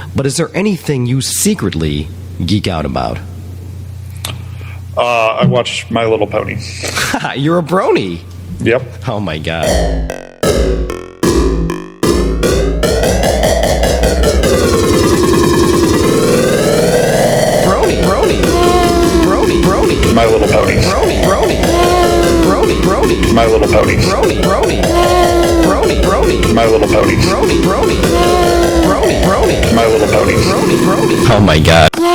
but is there anything you secretly geek out about? I watch My Little Pony. You're a brony. Yep. Oh my god. Brony. My Little Pony. Brony. My Little Pony. Brony. My Little Pony. Brony. My Little Pony. Oh my god.